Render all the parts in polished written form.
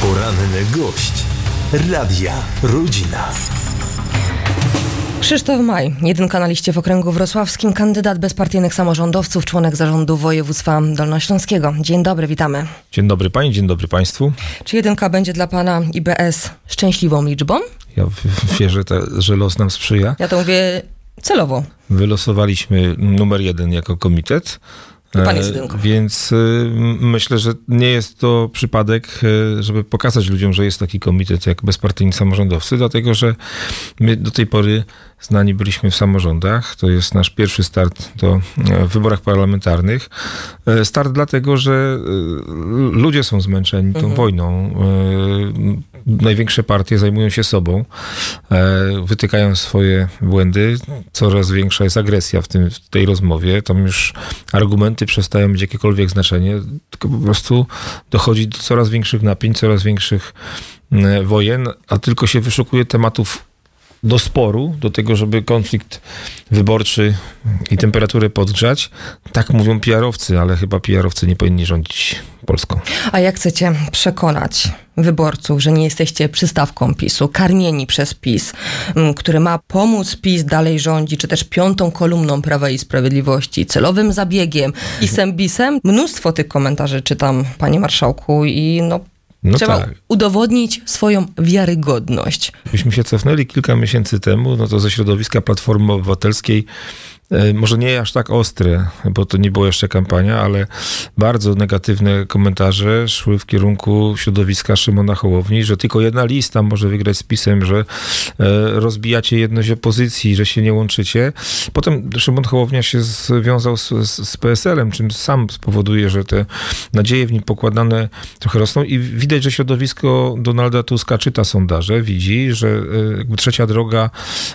Poranny gość Radia Rodzina. Krzysztof Maj, jedynka na liście w okręgu wrocławskim, kandydat bezpartyjnych samorządowców, członek zarządu województwa dolnośląskiego. Dzień dobry, witamy. Dzień dobry pani, dzień dobry państwu. Czy jedynka będzie dla pana IBS szczęśliwą liczbą? Ja wierzę, że los nam sprzyja. Ja to mówię celowo. Wylosowaliśmy numer 1 jako komitet. Pan jest jedynką. Więc myślę, że nie jest to przypadek, żeby pokazać ludziom, że jest taki komitet jak bezpartyjni samorządowcy, dlatego że my do tej pory znani byliśmy w samorządach. To jest nasz pierwszy start w wyborach parlamentarnych. Start dlatego, że ludzie są zmęczeni tą wojną. Największe partie zajmują się sobą, wytykają swoje błędy. Coraz większa jest agresja w tej rozmowie. Tam już argumenty przestają mieć jakiekolwiek znaczenie, tylko po prostu dochodzi do coraz większych napięć, coraz większych wojen, a tylko się wyszukuje tematów do sporu, do tego, żeby konflikt wyborczy i temperaturę podgrzać. Tak mówią PR-owcy, ale chyba PR-owcy nie powinni rządzić Polską. A jak chcecie przekonać wyborców, że nie jesteście przystawką PiS-u, karmieni przez PiS, który ma pomóc PiS dalej rządzić, czy też piątą kolumną Prawa i Sprawiedliwości, celowym zabiegiem i sembisem? Mnóstwo tych komentarzy czytam, panie marszałku, i trzeba udowodnić swoją wiarygodność. Gdybyśmy się cofnęli kilka miesięcy temu, to ze środowiska Platformy Obywatelskiej, może nie aż tak ostre, bo to nie była jeszcze kampania, ale bardzo negatywne komentarze szły w kierunku środowiska Szymona Hołowni, że tylko jedna lista może wygrać z PiS-em, że rozbijacie jedność opozycji, że się nie łączycie. Potem Szymon Hołownia się związał z PSL-em, czym sam spowoduje, że te nadzieje w nim pokładane trochę rosną i widać, że środowisko Donalda Tuska czyta sondaże, widzi, że trzecia droga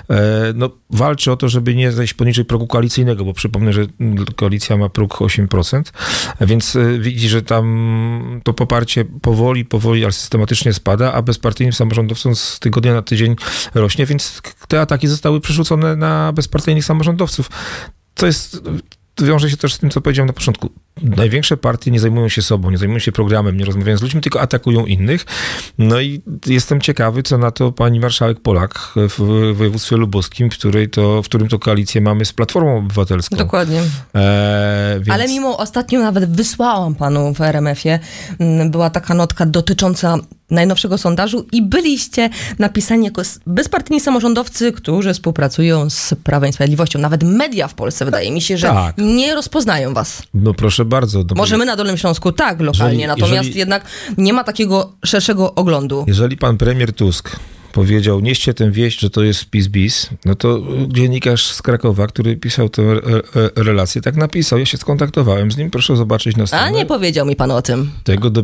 walczy o to, żeby nie zejść poniżej progu koalicyjnego, bo przypomnę, że koalicja ma próg 8%, więc widzi, że tam to poparcie powoli, ale systematycznie spada, a bezpartyjnym samorządowcom z tygodnia na tydzień rośnie, więc te ataki zostały przerzucone na bezpartyjnych samorządowców. To wiąże się też z tym, co powiedziałem na początku. Największe partie nie zajmują się sobą, nie zajmują się programem, nie rozmawiają z ludźmi, tylko atakują innych. No i jestem ciekawy, co na to pani marszałek Polak w województwie lubuskim, w którym to koalicję mamy z Platformą Obywatelską. Dokładnie. Więc... Ale mimo ostatnio nawet wysłałam panu w RMF-ie, była taka notka dotycząca najnowszego sondażu i byliście napisani jako bezpartyjni samorządowcy, którzy współpracują z Prawem i Sprawiedliwością. Nawet media w Polsce, wydaje mi się, że nie rozpoznają was. No proszę bardzo. Może my na Dolnym Śląsku tak, lokalnie, natomiast jednak nie ma takiego szerszego oglądu. Jeżeli pan premier Tusk powiedział, nieście tę wieść, że to jest PiS-bis, no to dziennikarz z Krakowa, który pisał tę relację, tak napisał. Ja się skontaktowałem z nim, proszę zobaczyć na stronę. A nie powiedział mi pan o tym.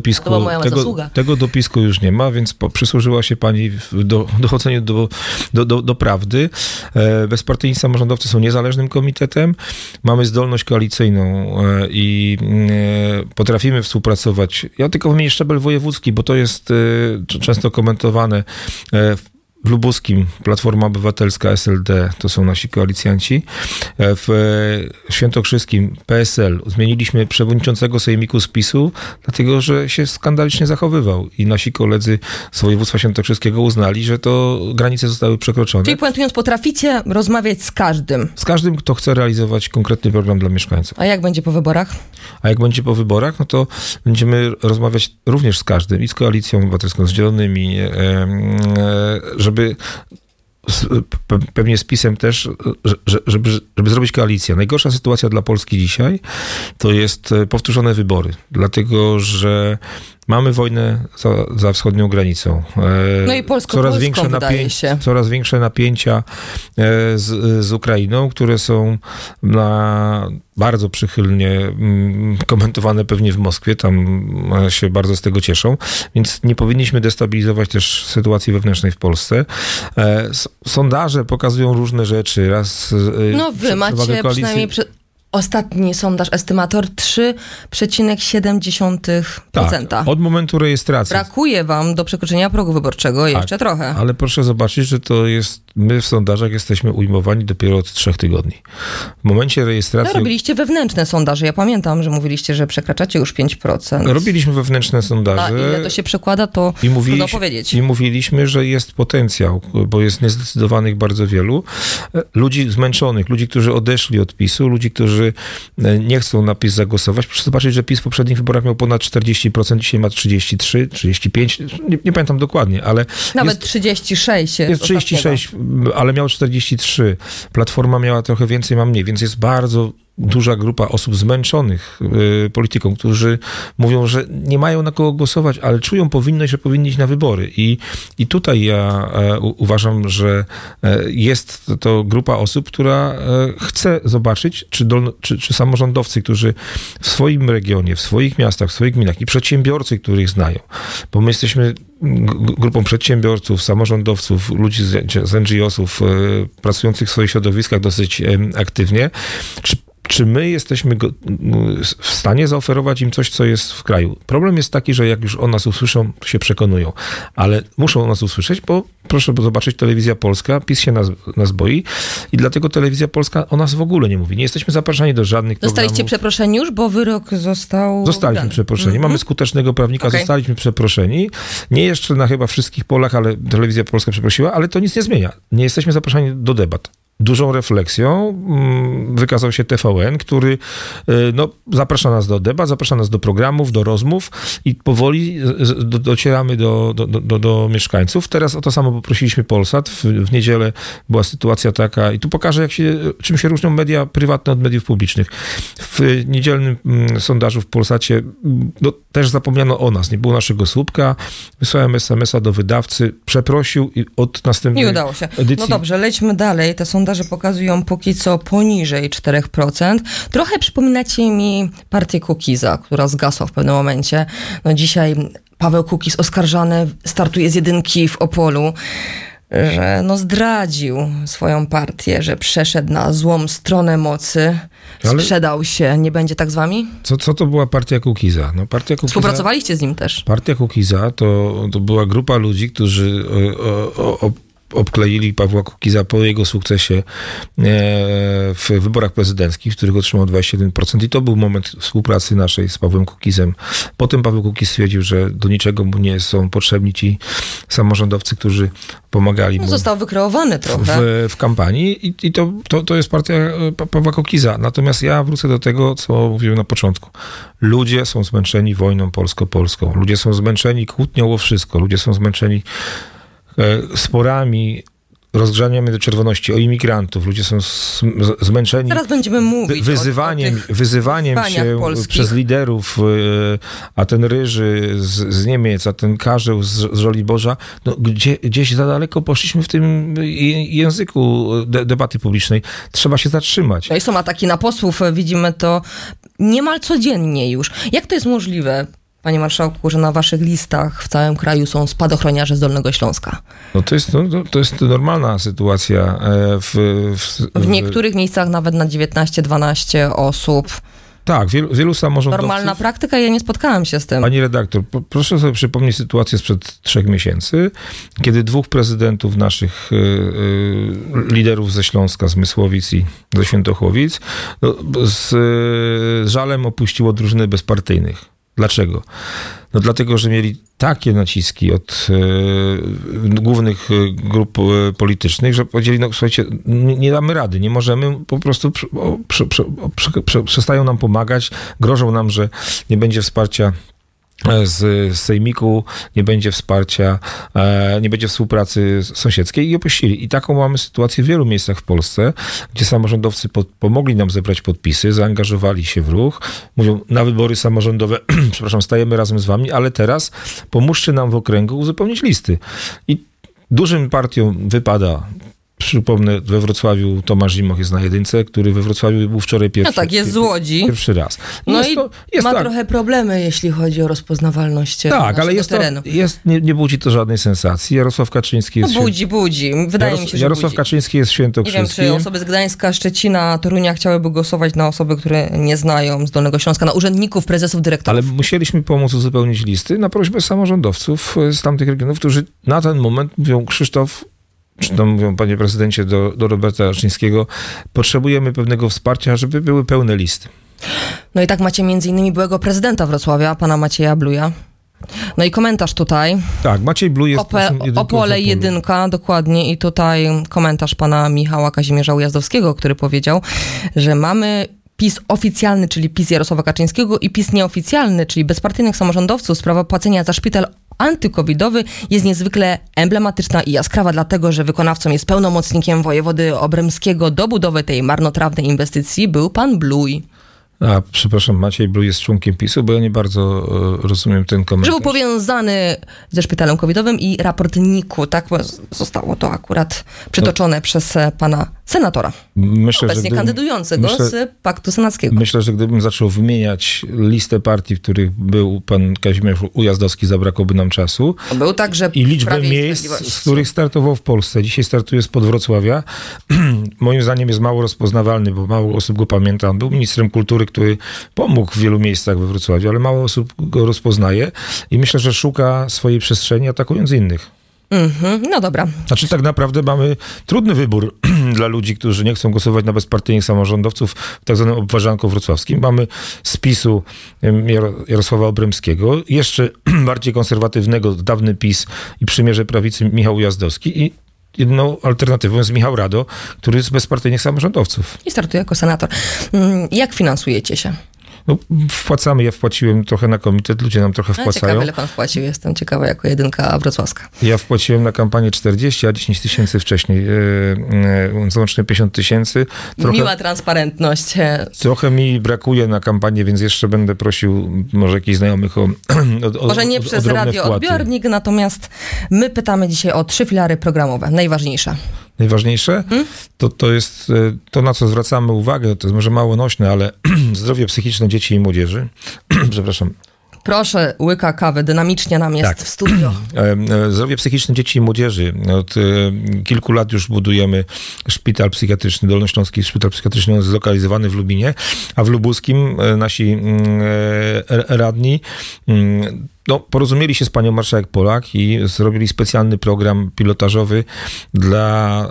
Tego dopisku już nie ma, więc przysłużyła się pani w dochodzeniu do prawdy. Bezpartyjni samorządowcy są niezależnym komitetem. Mamy zdolność koalicyjną i potrafimy współpracować. Ja tylko wymienię szczebel wojewódzki, bo to jest często komentowane. W lubuskim Platforma Obywatelska, SLD to są nasi koalicjanci. W świętokrzyskim PSL zmieniliśmy przewodniczącego sejmiku z PiS-u, dlatego że się skandalicznie zachowywał i nasi koledzy z województwa świętokrzyskiego uznali, że to granice zostały przekroczone. Czyli puentując, potraficie rozmawiać z każdym? Z każdym, kto chce realizować konkretny program dla mieszkańców. A jak będzie po wyborach? A jak będzie po wyborach, no to będziemy rozmawiać również z każdym i z Koalicją Obywatelską, z Zielonymi, żeby pewnie z PiS-em też, żeby zrobić koalicję. Najgorsza sytuacja dla Polski dzisiaj to jest powtórzone wybory, dlatego że mamy wojnę za wschodnią granicą. No i polsko-polską wydaje się. Coraz większe napięcia z Ukrainą, które są bardzo przychylnie komentowane pewnie w Moskwie. Tam się bardzo z tego cieszą. Więc nie powinniśmy destabilizować też sytuacji wewnętrznej w Polsce. Sondaże pokazują różne rzeczy. Wy macie przynajmniej... Ostatni sondaż Estymator 3,7%. Tak, od momentu rejestracji. Brakuje wam do przekroczenia progu wyborczego jeszcze trochę. Ale proszę zobaczyć, że to jest my w sondażach jesteśmy ujmowani dopiero od 3 tygodni. W momencie rejestracji... No, robiliście wewnętrzne sondaże. Ja pamiętam, że mówiliście, że przekraczacie już 5%. Robiliśmy wewnętrzne sondaże. A ile to się przekłada, to trudno powiedzieć. I mówiliśmy, że jest potencjał, bo jest niezdecydowanych bardzo wielu. Ludzi zmęczonych, ludzi, którzy odeszli od PiS-u, ludzi, którzy nie chcą na PiS zagłosować. Proszę zobaczyć, że PiS w poprzednich wyborach miał ponad 40%, dzisiaj ma 33, 35, nie pamiętam dokładnie, ale... Nawet 36 jest 36, ale miał 43. Platforma miała trochę więcej, ma mniej, więc jest bardzo duża grupa osób zmęczonych polityką, którzy mówią, że nie mają na kogo głosować, ale czują powinność, że powinni iść na wybory. I tutaj ja uważam, że jest to grupa osób, która chce zobaczyć, czy samorządowcy, którzy w swoim regionie, w swoich miastach, w swoich gminach i przedsiębiorcy, których znają, bo my jesteśmy grupą przedsiębiorców, samorządowców, ludzi z NGO-sów, pracujących w swoich środowiskach dosyć aktywnie, czy my jesteśmy w stanie zaoferować im coś, co jest w kraju? Problem jest taki, że jak już o nas usłyszą, to się przekonują. Ale muszą o nas usłyszeć, bo proszę zobaczyć, Telewizja Polska, PiS się nas boi i dlatego Telewizja Polska o nas w ogóle nie mówi. Nie jesteśmy zapraszani do żadnych programów. Zostaliście przeproszeni już, bo wyrok został... Zostaliśmy przeproszeni. Mamy skutecznego prawnika, zostaliśmy przeproszeni. Nie jeszcze na chyba wszystkich polach, ale Telewizja Polska przeprosiła, ale to nic nie zmienia. Nie jesteśmy zapraszani do debat. Dużą refleksją wykazał się TVN, który zaprasza nas do debat, zaprasza nas do programów, do rozmów i powoli docieramy do mieszkańców. Teraz o to samo poprosiliśmy Polsat. W niedzielę była sytuacja taka i tu pokażę, czym się różnią media prywatne od mediów publicznych. W niedzielnym sondażu w Polsacie też zapomniano o nas. Nie było naszego słupka. Wysłałem SMS-a do wydawcy, przeprosił i od następnej Nie udało się. edycji... No dobrze, lećmy dalej. Te sondaże pokazują póki co poniżej 4%. Trochę przypominacie mi partię Kukiza, która zgasła w pewnym momencie. No dzisiaj Paweł Kukiz oskarżany startuje z jedynki w Opolu, że zdradził swoją partię, że przeszedł na złą stronę mocy, sprzedał się. Nie będzie tak z wami? Co to była partia Kukiza? Partia Kukiza... Współpracowaliście z nim też. Partia Kukiza to była grupa ludzi, którzy obkleili Pawła Kukiza po jego sukcesie w wyborach prezydenckich, w których otrzymał 21%. I to był moment współpracy naszej z Pawłem Kukizem. Potem Paweł Kukiz stwierdził, że do niczego mu nie są potrzebni ci samorządowcy, którzy pomagali mu. Został wykreowany trochę. W kampanii i to jest partia Pawła Kukiza. Natomiast ja wrócę do tego, co mówiłem na początku. Ludzie są zmęczeni wojną polsko-polską. Ludzie są zmęczeni kłótnią o wszystko. Ludzie są zmęczeni sporami, rozgrzaniami do czerwoności, o imigrantów. Ludzie są zmęczeni. Teraz będziemy mówić wyzywaniem się polskich przez liderów, a ten Ryży z Niemiec, a ten Karzeł z Żoliborza. Gdzieś za daleko poszliśmy w tym języku debaty publicznej. Trzeba się zatrzymać. No i są ataki na posłów, widzimy to niemal codziennie już. Jak to jest możliwe, panie marszałku, że na waszych listach w całym kraju są spadochroniarze z Dolnego Śląska? To jest normalna sytuacja. W niektórych miejscach nawet na 19-12 osób. Tak, wielu samorządowców... Normalna praktyka, ja nie spotkałem się z tym. Pani redaktor, proszę sobie przypomnieć sytuację sprzed 3 miesięcy, kiedy 2 prezydentów naszych liderów ze Śląska, z Mysłowic i ze Świętochłowic, z żalem opuściło drużyny bezpartyjnych. Dlaczego? Dlatego, że mieli takie naciski od głównych grup politycznych, że powiedzieli, słuchajcie, nie damy rady, nie możemy, po prostu przestają nam pomagać, grożą nam, że nie będzie wsparcia z sejmiku, nie będzie wsparcia, nie będzie współpracy sąsiedzkiej i opuścili. I taką mamy sytuację w wielu miejscach w Polsce, gdzie samorządowcy pomogli nam zebrać podpisy, zaangażowali się w ruch, mówią, na wybory samorządowe, stajemy razem z wami, ale teraz pomóżcie nam w okręgu uzupełnić listy. I dużym partiom wypada. Przypomnę, we Wrocławiu Tomasz Zimoch jest na jedynce, który we Wrocławiu był wczoraj pierwszy. No tak, jest z Łodzi. Pierwszy raz. Ma trochę problemy, jeśli chodzi o rozpoznawalność naszego terenu. Nie budzi to żadnej sensacji. Jarosław Kaczyński jest... budzi. Wydaje mi się, że Jarosław Kaczyński jest świętokrzyskim. Nie wiem, czy osoby z Gdańska, Szczecina, Torunia chciałyby głosować na osoby, które nie znają z Dolnego Śląska, na urzędników, prezesów, dyrektorów. Ale musieliśmy pomóc uzupełnić listy na prośbę samorządowców z tamtych regionów, którzy na ten moment mówią, Krzysztof, czy to mówią, panie prezydencie, do Roberta Raczyńskiego, potrzebujemy pewnego wsparcia, żeby były pełne listy. No i tak macie między innymi byłego prezydenta Wrocławia, pana Macieja Bluja. No i komentarz tutaj. Tak, Maciej Bluj jest Opole 1, dokładnie. I tutaj komentarz pana Michała Kazimierza Ujazdowskiego, który powiedział, że mamy PiS oficjalny, czyli PiS Jarosława Kaczyńskiego, i PiS nieoficjalny, czyli bezpartyjnych samorządowców. Sprawa płacenia za szpital antykowidowy jest niezwykle emblematyczna i jaskrawa, dlatego że wykonawcą jest pełnomocnikiem wojewody obremskiego do budowy tej marnotrawnej inwestycji był pan Bluj. A, przepraszam, Maciej Bluj jest członkiem PiS-u, bo ja nie bardzo rozumiem ten komentarz. Że był powiązany ze szpitalem covidowym i raport NIK-u, tak zostało to akurat przytoczone przez pana senatora, obecnie kandydującego z Paktu Senackiego. Myślę, że gdybym zaczął wymieniać listę partii, w których był pan Kazimierz Ujazdowski, zabrakłoby nam czasu. Był także i liczbę miejsc, z których startował w Polsce. Dzisiaj startuje spod Wrocławia. Moim zdaniem jest mało rozpoznawalny, bo mało osób go pamięta. On był ministrem kultury, który pomógł w wielu miejscach we Wrocławiu, ale mało osób go rozpoznaje i myślę, że szuka swojej przestrzeni, atakując innych. No dobra. Znaczy tak naprawdę mamy trudny wybór dla ludzi, którzy nie chcą głosować na bezpartyjnych samorządowców w tak zwanym obwarzanku wrocławskim. Mamy z PiS-u Jarosława Obremskiego, jeszcze bardziej konserwatywnego, dawny PiS i przymierze prawicy Michał Ujazdowski i jedną alternatywą jest Michał Rado, który jest z bezpartyjnych samorządowców. I startuje jako senator. Jak finansujecie się? No, wpłacamy, ja wpłaciłem trochę na komitet, ludzie nam trochę wpłacają. Ciekawe, ile pan wpłacił, jestem ciekawa jako jedynka wrocławska. Ja wpłaciłem na kampanię 40, a 10 tysięcy wcześniej, łącznie 50 tysięcy. Miła transparentność. Trochę mi brakuje na kampanię, więc jeszcze będę prosił może jakichś znajomych o może nie przez radioodbiornik, natomiast my pytamy dzisiaj o 3 filary programowe, najważniejsze. Najważniejsze? To jest to, na co zwracamy uwagę, to jest może mało nośne, ale zdrowie psychiczne dzieci i młodzieży. Przepraszam. Proszę, łyka kawy, dynamicznie nam jest w studio. Zdrowie psychiczne dzieci i młodzieży. Od kilku lat już budujemy szpital psychiatryczny, Dolnośląski Szpital Psychiatryczny, on jest zlokalizowany w Lubinie, a w Lubuskim nasi radni porozumieli się z panią marszałek Polak i zrobili specjalny program pilotażowy dla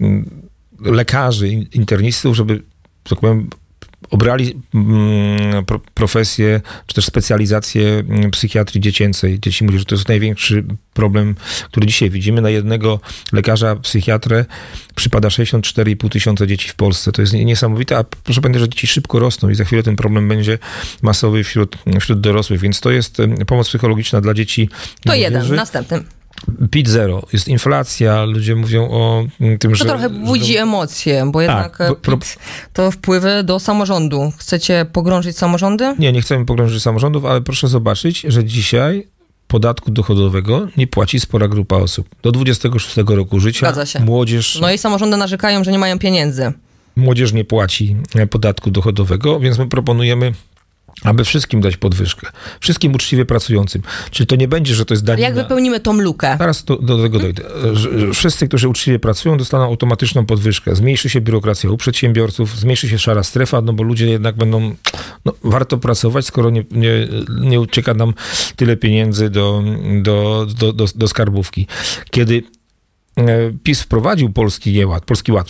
lekarzy, internistów, żeby, tak powiem, obrali profesję, czy też specjalizację psychiatrii dziecięcej, dzieci i młodzieży. To jest największy problem, który dzisiaj widzimy. Na jednego lekarza, psychiatrę przypada 64,5 tysiąca dzieci w Polsce. To jest niesamowite, a proszę pamiętać, że dzieci szybko rosną i za chwilę ten problem będzie masowy wśród dorosłych, więc to jest pomoc psychologiczna dla dzieci. To jeden, następny. PIT zero. Jest inflacja, ludzie mówią o tym, że... To trochę budzi emocje, bo jednak PIT to wpływy do samorządu. Chcecie pogrążyć samorządy? Nie chcemy pogrążyć samorządów, ale proszę zobaczyć, że dzisiaj podatku dochodowego nie płaci spora grupa osób. Do 26 roku życia. Zgadza się. Młodzież... No i samorządy narzekają, że nie mają pieniędzy. Młodzież nie płaci podatku dochodowego, więc my proponujemy, aby wszystkim dać podwyżkę. Wszystkim uczciwie pracującym. Czyli to nie będzie, że to jest danina. Jak wypełnimy tą lukę? Zaraz do tego dojdę. Wszyscy, którzy uczciwie pracują, dostaną automatyczną podwyżkę. Zmniejszy się biurokracja u przedsiębiorców, zmniejszy się szara strefa, bo ludzie jednak będą... warto pracować, skoro nie ucieka nam tyle pieniędzy do skarbówki. Kiedy PiS wprowadził Polski Ład,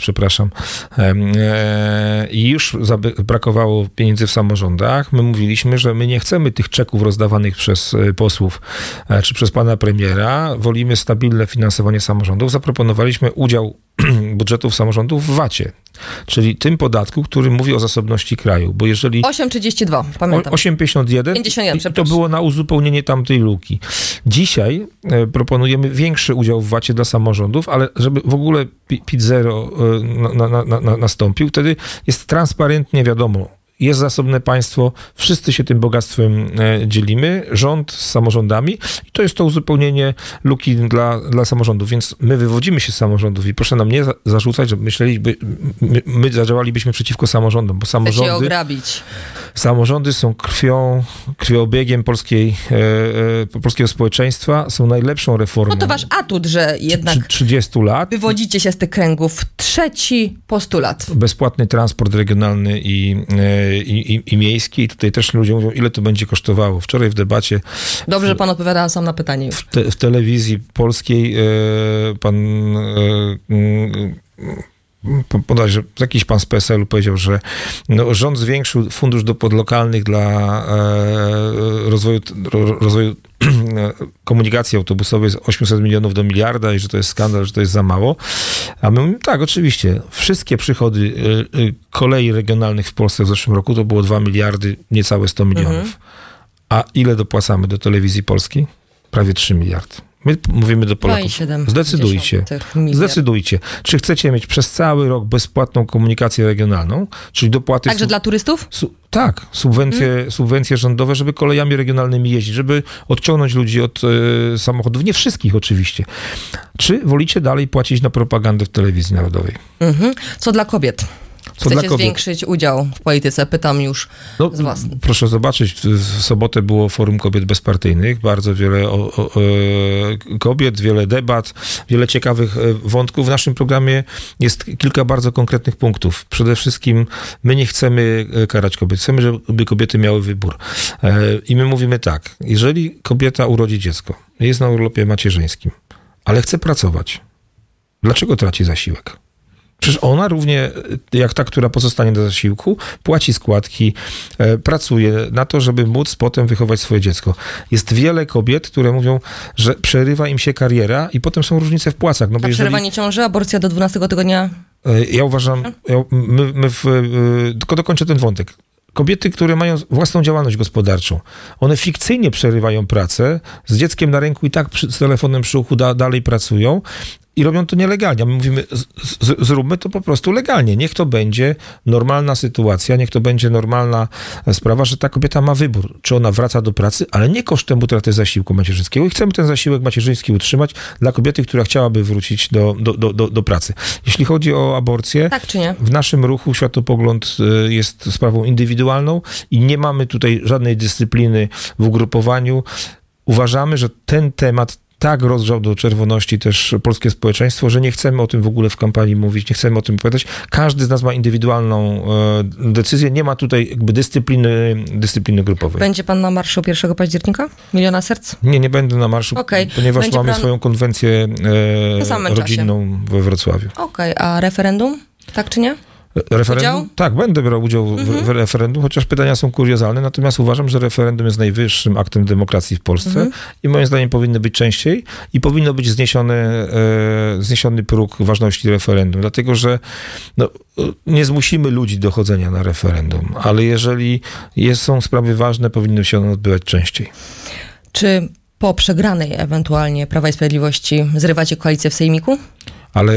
i już brakowało pieniędzy w samorządach. My mówiliśmy, że my nie chcemy tych czeków rozdawanych przez posłów czy przez pana premiera. Wolimy stabilne finansowanie samorządów. Zaproponowaliśmy udział budżetów samorządów w VAT-ie, czyli tym podatku, który mówi o zasobności kraju, bo jeżeli... 8,32, pamiętam. 8,51 51, to było na uzupełnienie tamtej luki. Dzisiaj proponujemy większy udział w VAT-ie dla samorządów, ale żeby w ogóle PIT zero nastąpił, wtedy jest transparentnie wiadomo, jest zasobne państwo, wszyscy się tym bogactwem dzielimy, rząd z samorządami i to jest to uzupełnienie luki dla samorządów, więc my wywodzimy się z samorządów i proszę nam nie zarzucać, że my zadziałalibyśmy przeciwko samorządom, bo samorządy są krwioobiegiem polskiego społeczeństwa, są najlepszą reformą. No to wasz atut, że jednak 30 lat. Wywodzicie się z tych kręgów. Trzeci postulat. Bezpłatny transport regionalny i i miejski. I tutaj też ludzie mówią, ile to będzie kosztowało. Wczoraj w debacie... Dobrze, że pan odpowiada sam na pytanie już. W telewizji polskiej pan... Bodajże jakiś pan z PSL-u powiedział, że rząd zwiększył fundusz dopłat lokalnych dla rozwoju komunikacji autobusowej z 800 milionów do miliarda i że to jest skandal, że to jest za mało. A my mówimy, tak, oczywiście, wszystkie przychody kolei regionalnych w Polsce w zeszłym roku to było 2 miliardy, niecałe 100 milionów. A ile dopłacamy do telewizji polskiej? Prawie 3 miliardy. My mówimy do Polaków, zdecydujcie, czy chcecie mieć przez cały rok bezpłatną komunikację regionalną, czyli dopłaty... Także dla turystów? Tak, subwencje rządowe, żeby kolejami regionalnymi jeździć, żeby odciągnąć ludzi od samochodów, nie wszystkich oczywiście. Czy wolicie dalej płacić na propagandę w telewizji narodowej? Co dla kobiet? Chcecie zwiększyć udział w polityce? Pytam już z was. Proszę zobaczyć, w sobotę było Forum Kobiet Bezpartyjnych, bardzo wiele kobiet, wiele debat, wiele ciekawych wątków. W naszym programie jest kilka bardzo konkretnych punktów. Przede wszystkim my nie chcemy karać kobiet, chcemy, żeby kobiety miały wybór. I my mówimy tak, jeżeli kobieta urodzi dziecko, jest na urlopie macierzyńskim, ale chce pracować, dlaczego traci zasiłek? Przecież ona równie jak ta, która pozostanie do zasiłku, płaci składki, pracuje na to, żeby móc potem wychować swoje dziecko. Jest wiele kobiet, które mówią, że przerywa im się kariera i potem są różnice w płacach. No bo przerywanie ciąży, aborcja do 12 tygodnia? Ja uważam, tylko dokończę ten wątek. Kobiety, które mają własną działalność gospodarczą, one fikcyjnie przerywają pracę, z dzieckiem na ręku i tak z telefonem przy uchu dalej pracują, i robią to nielegalnie. My mówimy, zróbmy to po prostu legalnie. Niech to będzie normalna sytuacja, niech to będzie normalna sprawa, że ta kobieta ma wybór, czy ona wraca do pracy, ale nie kosztem utraty zasiłku macierzyńskiego. I chcemy ten zasiłek macierzyński utrzymać dla kobiety, która chciałaby wrócić do pracy. Jeśli chodzi o aborcję, tak czy nie? W naszym ruchu światopogląd jest sprawą indywidualną i nie mamy tutaj żadnej dyscypliny w ugrupowaniu. Uważamy, że ten temat tak rozgrzał do czerwoności też polskie społeczeństwo, że nie chcemy o tym w ogóle w kampanii mówić, nie chcemy o tym opowiadać. Każdy z nas ma indywidualną decyzję, nie ma tutaj jakby dyscypliny grupowej. Będzie pan na marszu 1 października? Miliona Serc? Nie będę na marszu, ponieważ będzie mamy swoją konwencję rodzinną we Wrocławiu. A referendum? Tak czy nie? Referendum? Tak, będę brał udział w referendum, chociaż pytania są kuriozalne, natomiast uważam, że referendum jest najwyższym aktem demokracji w Polsce i moim zdaniem powinny być częściej i powinno być zniesiony próg ważności referendum, dlatego że nie zmusimy ludzi do chodzenia na referendum, ale jeżeli są sprawy ważne, powinny się one odbywać częściej. Czy po przegranej ewentualnie Prawa i Sprawiedliwości zrywacie koalicję w Sejmiku? Ale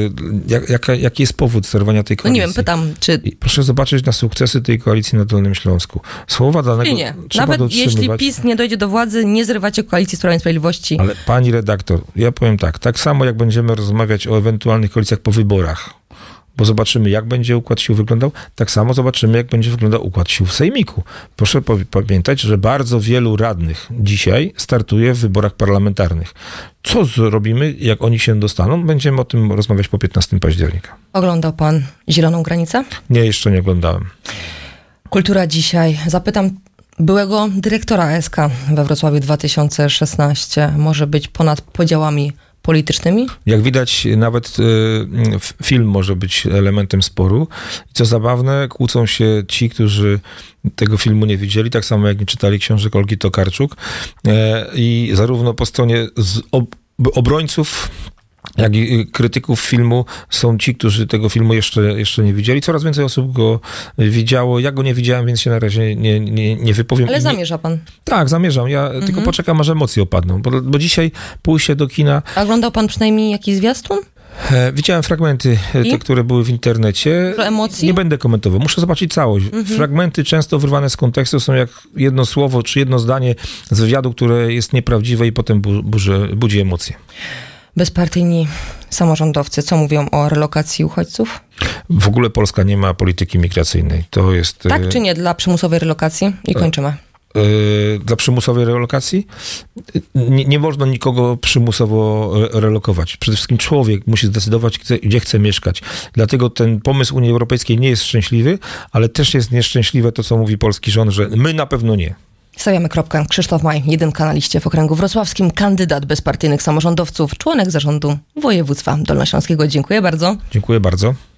jaki jest powód zerwania tej koalicji? No nie wiem, pytam, czy... Proszę zobaczyć na sukcesy tej koalicji na Dolnym Śląsku. Słowa danego nie. Nawet jeśli PiS nie dojdzie do władzy, nie zrywacie koalicji z Prawem i Sprawiedliwości. Ale pani redaktor, ja powiem tak samo jak będziemy rozmawiać o ewentualnych koalicjach po wyborach, bo zobaczymy, jak będzie układ sił wyglądał, tak samo zobaczymy, jak będzie wyglądał układ sił w Sejmiku. Proszę pamiętać, że bardzo wielu radnych dzisiaj startuje w wyborach parlamentarnych. Co zrobimy, jak oni się dostaną? Będziemy o tym rozmawiać po 15 października. Oglądał pan Zieloną granicę? Nie, jeszcze nie oglądałem. Kultura dzisiaj. Zapytam byłego dyrektora ASK we Wrocławiu 2016. Może być ponad podziałami politycznymi? Jak widać, nawet film może być elementem sporu. I co zabawne, kłócą się ci, którzy tego filmu nie widzieli, tak samo jak nie czytali książek Olgi Tokarczuk. I zarówno po stronie obrońców, jak i krytyków filmu są ci, którzy tego filmu jeszcze nie widzieli. Coraz więcej osób go widziało. Ja go nie widziałem, więc się na razie nie wypowiem. Ale zamierza pan? Tak, zamierzam. Ja tylko poczekam, aż emocje opadną. Bo dzisiaj pójście do kina... A oglądał pan przynajmniej jakiś zwiastun? Widziałem fragmenty, te, które były w internecie. Emocji? Nie będę komentował. Muszę zobaczyć całość. Fragmenty często wyrwane z kontekstu są jak jedno słowo czy jedno zdanie z wywiadu, które jest nieprawdziwe i potem budzi emocje. Bezpartyjni samorządowcy, co mówią o relokacji uchodźców? W ogóle Polska nie ma polityki migracyjnej. To jest... Tak czy nie dla przymusowej relokacji? I kończymy. dla przymusowej relokacji? Nie można nikogo przymusowo relokować. Przede wszystkim człowiek musi zdecydować, gdzie chce mieszkać. Dlatego ten pomysł Unii Europejskiej nie jest szczęśliwy, ale też jest nieszczęśliwe to, co mówi polski rząd, że my na pewno nie. Stawiamy kropkę. Krzysztof Maj, 1 na liście w okręgu wrocławskim, kandydat bezpartyjnych samorządowców, członek zarządu województwa dolnośląskiego. Dziękuję bardzo. Dziękuję bardzo.